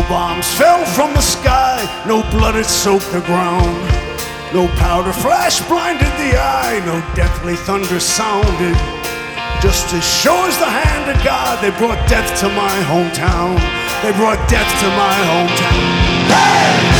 bombs fell from the sky, no blood had soaked the ground. No powder flash blinded the eye, no deathly thunder sounded. Just as sure as the hand of God, they brought death to my hometown. They brought death to my hometown. Hey!